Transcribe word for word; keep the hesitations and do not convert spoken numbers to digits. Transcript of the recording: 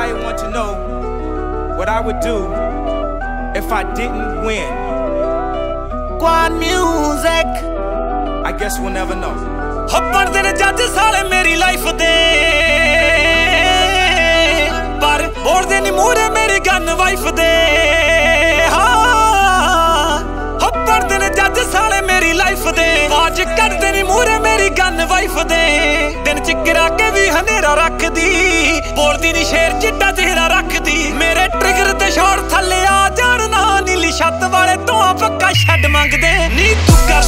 Everybody want to know what I would do if I didn't win. Quan music, I guess we'll never know. ਹੱਪਣ ਦੇ ਨੇ ਜੱਜ ਸਾਲੇ ਮੇਰੀ life ਦੇ, ਪਰ ਬੋਲਦੇ ਨੀ ਮੂਹਰੇ ਮੇਰੀ ਗਨ ਵਾਈਫ ਦੇ। ਹਾਂ ਹੱਪਣ ਦੇ ਨੇ ਜੱਜ ਸਾਲੇ ਮੇਰੀ ਲਾਈਫ ਦੇ, ਆਵਾਜ਼ ਕੱਢਦੇ ਨੀ ਮੂਹਰੇ ਮੇਰੀ ਗਨ ਵਾਈਫ ਦੇ। ਦਿਨ ਚ ਗਿਰਾ ਕੇ ਵੀ ਹਨੇਰਾ ਰੱਖਦੀ, ਬੋਲਦੀ ਨੀ ਸ਼ੇਰ ਚਿੱਟਾ ਚਿਹਰਾ ਰੱਖਦੀ। ਮੇਰੇ ਟ੍ਰਿਗਰ ਤੇ ਸ਼ੋਰ ਥੱਲੇ ਆ ਜਾਣ ਨਾ, ਨੀਲੀ ਛੱਤ ਵਾਲੇ ਤੋਂ ਪੱਕਾ ਛੱਡ ਮੰਗਦੇ ਨੀ। ਤੂੰ ਕਰ